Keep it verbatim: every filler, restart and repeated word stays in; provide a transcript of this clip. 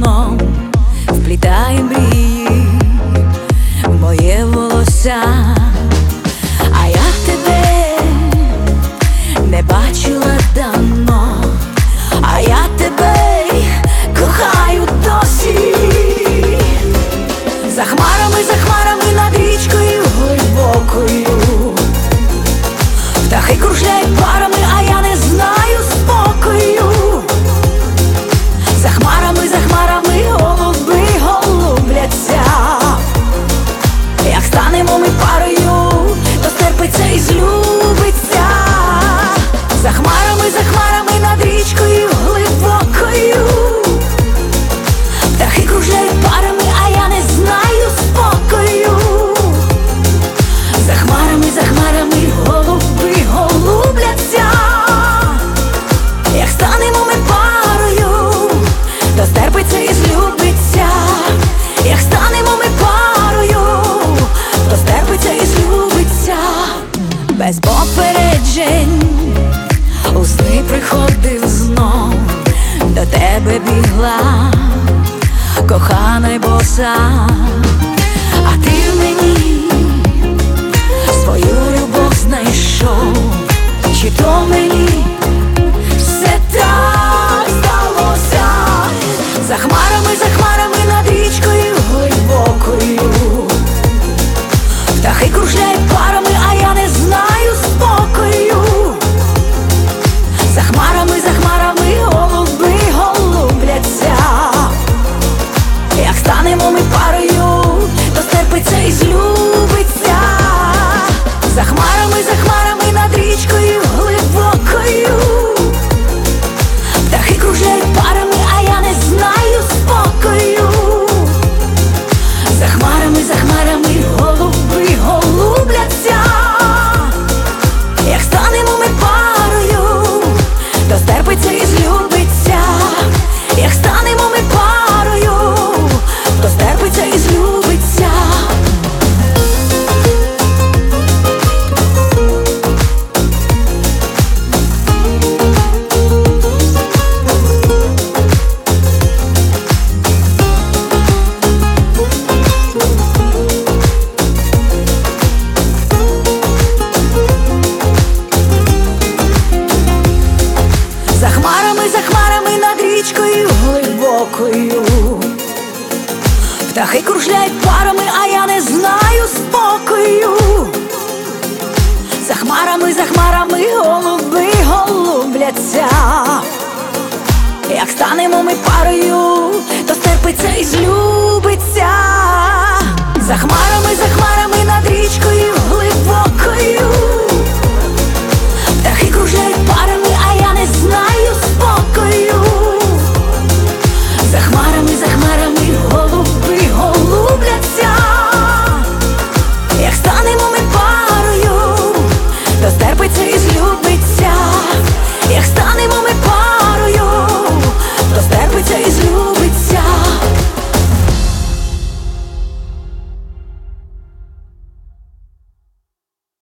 сном вплітає мрії в моє волосся, а я тебе не бачила давно, а я тебе кохаю досі. За хмарами, за хмарами над річкою глибокою птахи кружляють парами, а я не знаю спокою. За хмарами, за хмарами голуби голубляться. Як станемо ми парою, то стерпиться і злюбиться. За хмарами, за хмарами над річкою глибокою птахи кружляють парами, а я не знаю спокою. За хмарами, за хмарами голуби голубляться. Як станемо ми парою, то стерпиться і злюбиться. Як станемо ми парою, то стерпиться і злюбиться. Без попереджень у сни приходив знов, до тебе бігла кохана й боса, а ти в мені свою любов знайшов. Чи то мені все так здалося? За хмарами, за хмарами над річкою глибокою птахи кружляють парами, а я не знаю спокою. За хмарами, за хмарами голуби голубляться. Як станемо ми парою, то стерпиться і злюбиться. За хмарами, за хмарами над річкою глибокою птахи кружляють парами, а я не знаю спокою. За хмарами, за хмарами голуби голубляться. Як станемо ми парою, то стерпиться і злюбиться. Як станемо ми парою, то стерпиться і злюбиться. За хмарами, за хмарами над річкою глибокою птахи кружляють парами, а я не знаю спокою. За хмарами, за хмарами голуби голубляться. Як станемо ми парою, то стерпиться і злюбиться. За хмарами, за хмарами над річкою глибокою птахи кружляють парами, а я не знаю спокою. За хмарами, за хмарами голуби голубляться.